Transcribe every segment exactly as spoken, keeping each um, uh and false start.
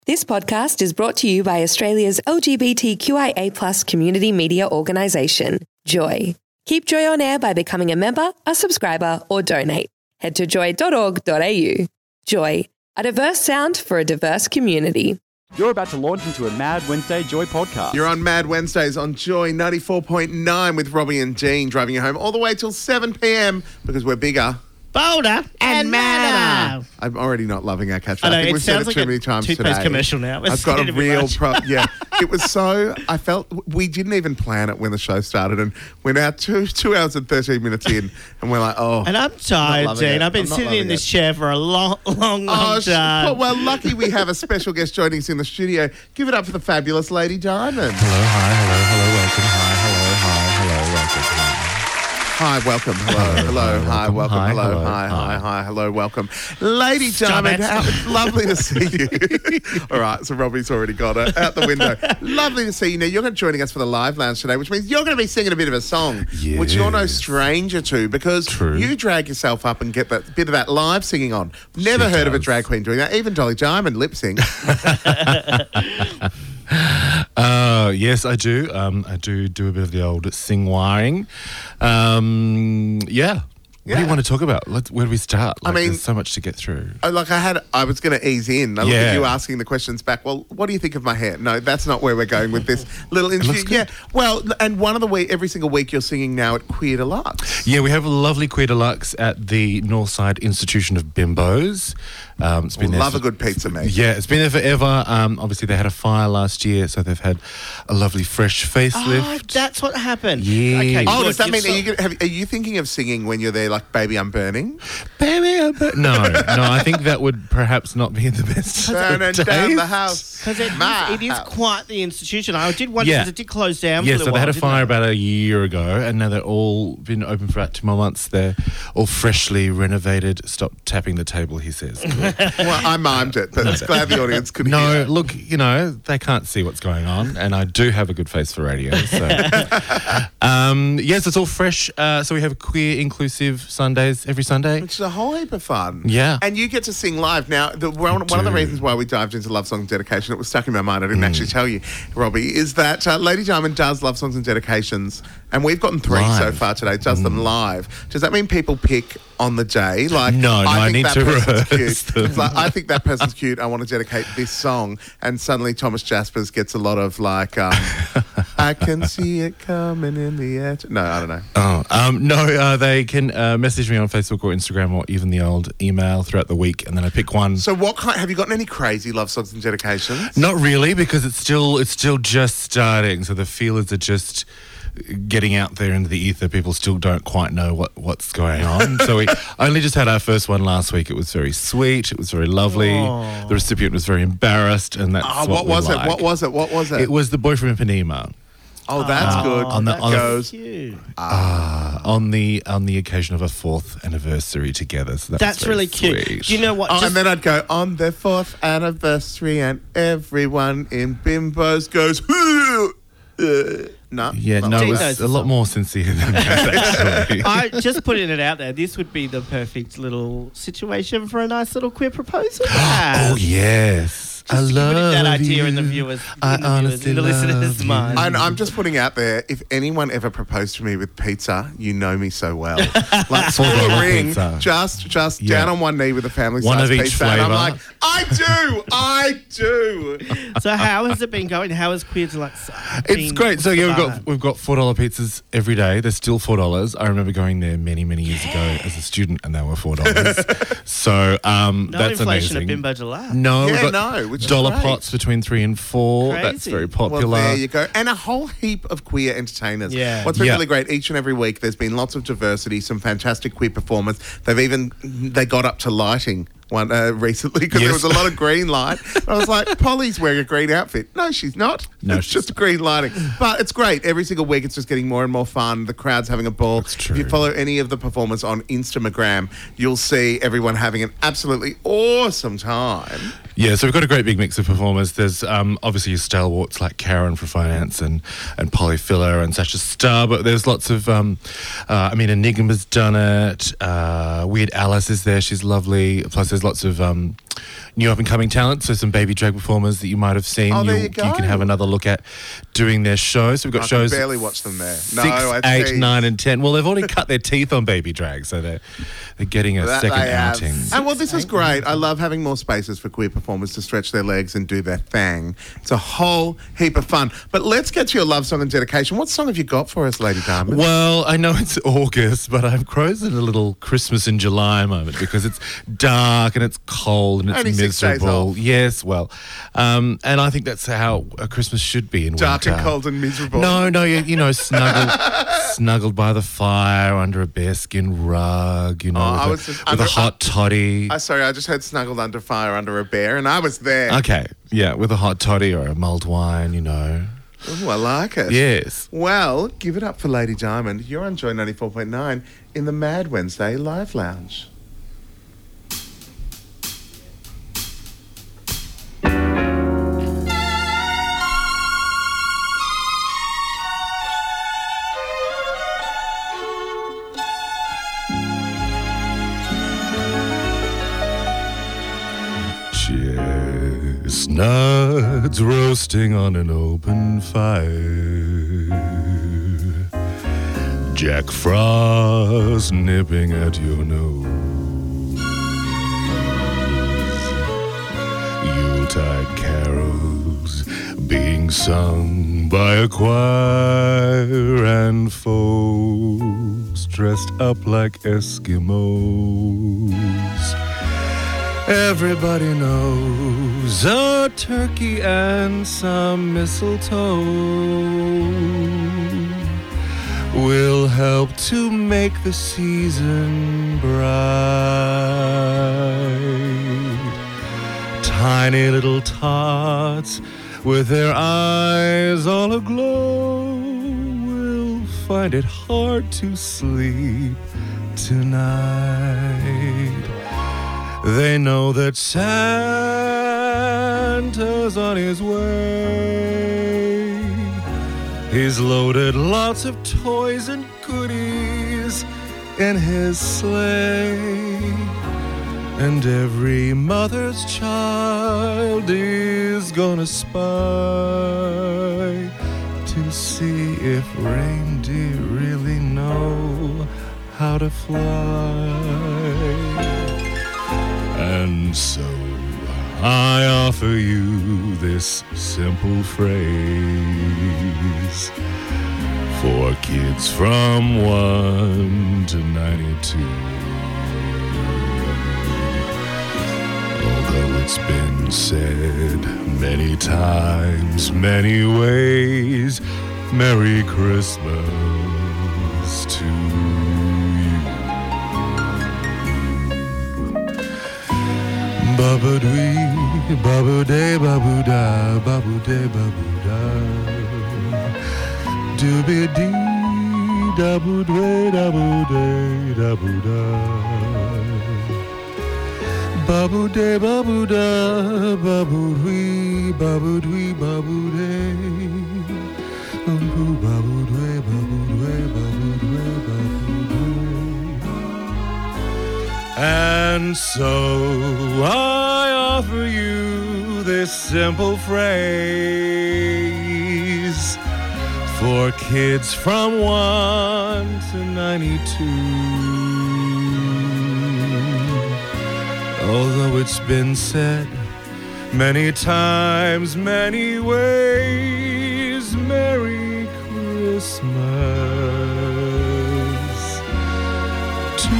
This podcast is brought to you by Australia's L G B T Q I A plus community media organisation, Joy. Keep Joy on air by becoming a member, a subscriber, or donate. Head to joy dot org dot a u. Joy, a diverse sound for a diverse community. You're about to launch into a Mad Wednesday Joy podcast. You're on Mad Wednesdays on Joy ninety-four point nine with Robbie and Dean, driving you home all the way till seven p.m. because we're bigger, bolder, and, and madder. I'm already not loving our catchphrase. I, know, I think it we've said it like too many times toothpaste today. Commercial now. I've got a real problem. Yeah, it was so. I felt we didn't even plan it when the show started, and we're now two two hours and thirteen minutes in, and we're like, oh. And I'm tired, Dean. it. I've been I'm not sitting in this it. chair for a long, long, long Oh, time. sh- well, lucky we have a special guest joining us in the studio. Give it up for the fabulous Lady Diamond. Hello, hi, hello, hello, welcome, hi, hello, hi, hello, welcome, hi. Hi, welcome. Hello, hello, hi, hi, welcome, welcome. hi, Hello, hello, hi, hi, hi. hi, hello, welcome. Lady Stop Diamond, it. how, it's lovely to see you. All right, so Robbie's already got it out the window. Lovely to see you. Now, you're going to be joining us for the live lounge today, which means you're going to be singing a bit of a song, which you're no Yes. stranger to because True. you drag yourself up and get that bit of that live singing on. Never She heard of a does. drag queen doing that. Even Dolly Diamond lip sync. Uh, yes, I do. Um, I do do a bit of the old sing-wiring. Um, yeah. What do Yeah. you want to talk about? Let's, where do we start? I Like, mean- there's so much to get through. Oh, like I had, I was going to ease in. I look Yeah. at you asking the questions back. Well, what do you think of my hair? No, that's not where we're going with this little interview. looks good. Yeah, well, and one of the week, every single week, you're singing now at Queer Deluxe. Yeah, we have a lovely Queer Deluxe at the Northside Institution of Bimbos. Um, it's been there Love for- a good pizza, mate. Yeah, it's been there forever. Um, obviously, they had a fire last year, so they've had a lovely fresh facelift. Oh, that's what happened. Yeah. Okay, Oh, good. does that You've mean so- are you, gonna, have, are you thinking of singing when you're there, like "Baby, I'm Burning"? Baby, I'm bur- no, no, I think that would perhaps not be in the best Burning taste. down the house. Because it, My is- it is house. quite the institution. I did wonder Yeah. because it did close down. Yeah, for a so little they had a while, fire didn't about a year ago, and now they're all been open for about two more months. They're all freshly renovated. Stop tapping the table, he says. Well, I mimed it, but it's glad the audience could No, hear. look, you know, they can't see what's going on, and I do have a good face for radio. So, um, yes, it's all fresh. Uh, so we have queer inclusive Sundays every Sunday. Which is a whole heap of fun. Yeah. And you get to sing live. Now, the, one, one of the do. reasons why we dived into Love Songs and Dedication, it was stuck in my mind, I Mm. didn't actually tell you, Robbie, is that uh, Lady Diamond does Love Songs and Dedications, and we've gotten three Live. so far today, does them live. Does that mean people pick on the day? Like, No, no, I think need that to person's rehearse cute. them. It's like, I think that person's cute, I want to dedicate this song, and suddenly Thomas Jaspers gets a lot of like, um, I can see it coming in the air. No, I don't know. Oh, um, no, uh, they can uh, message me on Facebook or Instagram or even the old email throughout the week, and then I pick one. So what kind, have you gotten any crazy Love Songs and Dedications? Not really, because it's still it's still just starting. So the feelers are just getting out there into the ether. People still don't quite know what, what's going on. So we only just had our first one last week. It was very sweet. It was very lovely. Aw. The recipient was very embarrassed, and that's Oh, what, what we was like. it? What was it? What was it? It was the boy from Ipanema. Oh, that's Oh, good. on the- that on the- goes. Cute. Uh, on the on the occasion of a fourth anniversary together. So that That's was very really cute. sweet. Do you know what? Oh, just- and then I'd go on their fourth anniversary, and everyone in Bimbos goes. Uh, no, Yeah, not no, like it Dean was that. knows a the lot song. more sincere than that, actually. I just putting it out there. This would be the perfect little situation for a nice little queer proposal. Oh, yes. I Just love putting that idea you. in the viewers, I in the, viewers, honestly in the listeners' love you. mind. And I'm just putting out there, if anyone ever proposed to me with pizza, you know me so well. Like, Four full dollar ring, pizza. just just Yeah. down on one knee with a family One size of each pizza. And I'm flavour. like, I do, I do. So how has it been going? How has Queer Deluxe It's been great. So yeah, we've fun? got we've got four dollar pizzas every day. They're still four dollars. I remember going there many many years ago as a student, and they were four dollars. so um, no that's inflation amazing. at Bimbo Deluxe. No, Yeah, we've got no, which is dollar great. pots between three and four. That's Crazy. very Well, popular. there you go. And a whole heap of queer entertainers. Yeah. What's been Yeah. really great, each and every week there's been lots of diversity, some fantastic queer performers. They've even, they got up to lighting one uh, recently because there Yes. was a lot of green light. I was like, Polly's wearing a green outfit. No, she's not. No, it's she's just green lighting. But it's great. Every single week it's just getting more and more fun. The crowd's having a ball. That's true. If you follow any of the performers on Instagram, you'll see everyone having an absolutely awesome time. Yeah, so we've got a great big mix of performers. There's um, obviously your stalwarts like Karen from Finance and, and Polly Filler and Sasha Star, but there's lots of, um, uh, I mean, Enigma's done it. Uh, Weird Alice is there. She's lovely. Plus there's lots of um, new up-and-coming talent, so some baby drag performers that you might have seen. Oh, there you you go. can have another look at doing their shows. We've got I shows can barely watch them there. No, six, I eight, tease. nine, and ten. Well, they've already cut their teeth on baby drag, so they're they're getting a That second they have. outing. And well, this is great. I love having more spaces for queer performers to stretch their legs and do their thing. It's a whole heap of fun. But let's get to your love song and dedication. What song have you got for us, Lady Diamond? Well, I know it's August, but I've chosen a little Christmas in July moment because it's dark and it's cold and it's Only six days miserable. off. Yes, well, um, and I think that's how a Christmas should be in Dark winter. and cold and miserable. No, no, you, you know, snuggled, snuggled by the fire under a bearskin rug, you know, Oh, I with, was a, just with under- a hot toddy. I sorry, I just heard snuggled under fire under a bear, and I was there. Okay, yeah, with a hot toddy or a mulled wine, you know. Ooh, I like it. Yes. Well, give it up for Lady Diamond. You're on Joy ninety-four point nine in the Mad Wednesday Live Lounge. Chestnuts roasting on an open fire, Jack Frost nipping at your nose, Yuletide carols being sung by a choir, and folks dressed up like Eskimos. Everybody knows a turkey and some mistletoe will help to make the season bright. Tiny little tots with their eyes all aglow will find it hard to sleep tonight. They know that Santa's on his way. He's loaded lots of toys and goodies in his sleigh. And every mother's child is gonna spy to see if reindeer really know how to fly. And so I offer you this simple phrase for kids from one to ninety-two. Although it's been said many times, many ways, Merry Christmas to you. Babu dwee, babu day, babu da, babu day, babu da. Dooby dee, dabu dwee, dabu day, dabu da. Babu day, babu da, babu dwee, babu dwee, babu day. Babu babu dwee, babu dwee, babu dwee, babu dwee. And so I offer you this simple phrase for kids from one to ninety-two. Although it's been said many times, many ways, Merry Christmas to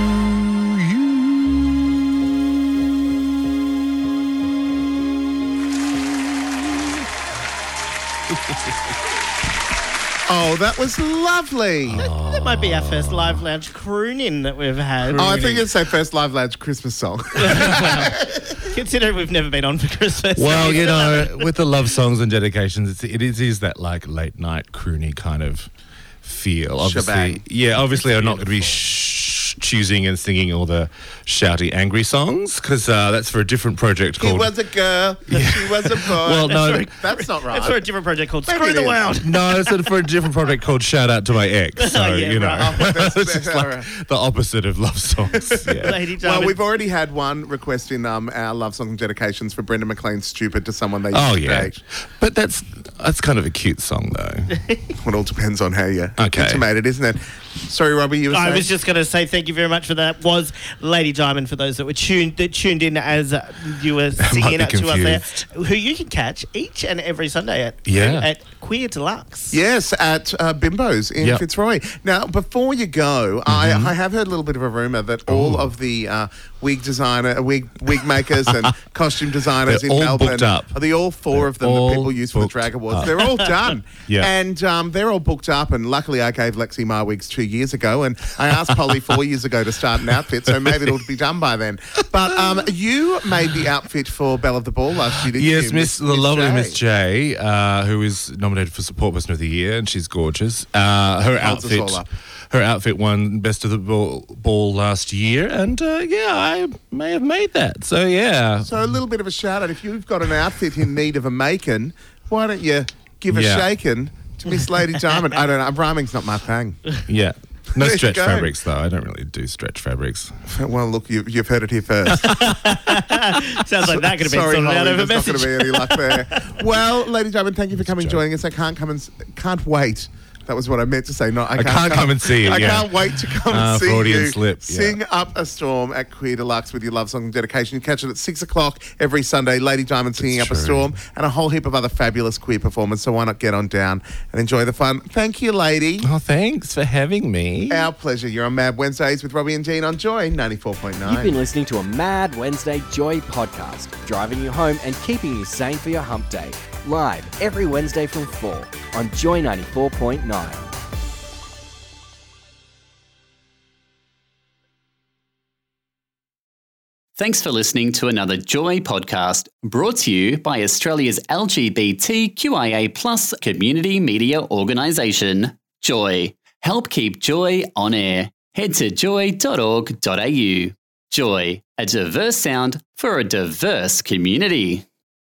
Oh, that was lovely. Oh, That might be our first live lounge crooning that we've had. I think it's our first live lounge Christmas song. Considering we've never been on for Christmas. Well, you know, with the love songs and dedications, it's, it is, is that like late night croony kind of feel. Obviously, Shebang. yeah. Obviously, I'm not going to be shh choosing and singing all the shouty, angry songs because uh, that's for a different project He called. was a girl, she was a boy. Well, no, that's, that's not right. It's for a different project called Maybe Screw it the is. World. No, it's for a different project called Shout Out to My Ex. So, Oh, yeah, you know, right. Oh, that's- it's just like alright. the opposite of love songs. Yeah. Lady Well, Diamond. we've already had one request in um, our love song dedications for Brenda McLean's "Stupid" to someone they used Oh, to yeah. date. But that's that's kind of a cute song, though. Well, it all depends on how you Okay. intimate it, isn't it? Sorry, Robbie, you were I saying? was just going to say thank you very much for that. Was Lady Diamond for those that were tuned that tuned in as uh, you were singing be it to us there, confused. who you can catch each and every Sunday at Yeah. at Queer Deluxe. Yes, at uh, Bimbo's in Yep. Fitzroy. Now, before you go, I, I have heard a little bit of a rumour that all of the uh, wig designer, wig wig makers, and costume designers They're in all Melbourne, booked up. are the all four They're of them all that people use for the booked Drag Awards. up. They're all done, Yeah. and um, they're all booked up. And luckily, I gave Lexi my wigs two years ago, and I asked Polly four years ago to start an outfit, so maybe it'll be done by then. But um, you made the outfit for Belle of the Ball last year, didn't Yes, you? Miss, the lovely J? Miss J, uh, who is nominated for Support Person of the Year, and she's gorgeous. Uh, her Holds us outfit, all up. her outfit won Best of the Ball, ball last year, and uh, yeah, I may have made that. So yeah, So a little bit of a shout out. If you've got an outfit in need of a making, why don't you give a Yeah. shaking to Miss Lady Diamond? I don't know. Rhyming's not my thing. yeah. No There you stretch go. fabrics though. I don't really do stretch fabrics. Well, look, you, you've heard it here first. Sounds like that could have been Sorry, sorted out Holly, over there's not going message. to be any luck there. Well, Lady Diamond, thank you for coming, joke. joining us. I can't come and s- can't wait. That was what I meant to say. Not I, I can't come and see you, I yeah. can't wait to come Ah, and see Freudian you slip, yeah. sing up a storm at Queer Deluxe with your love song and dedication. You catch it at six o'clock every Sunday. Lady Diamond singing That's up a true. storm and a whole heap of other fabulous queer performers. So why not get on down and enjoy the fun? Thank you, lady. Oh, thanks for having me. Our pleasure. You're on Mad Wednesdays with Robbie and Dean on Joy ninety-four point nine. You've been listening to a Mad Wednesday Joy podcast, driving you home and keeping you sane for your hump day. Live every Wednesday from four on Joy ninety-four point nine. Thanks for listening to another Joy podcast brought to you by Australia's L G B T Q I A plus community media organisation, Joy. Help keep Joy on air. Head to joy dot org dot a u. Joy, a diverse sound for a diverse community.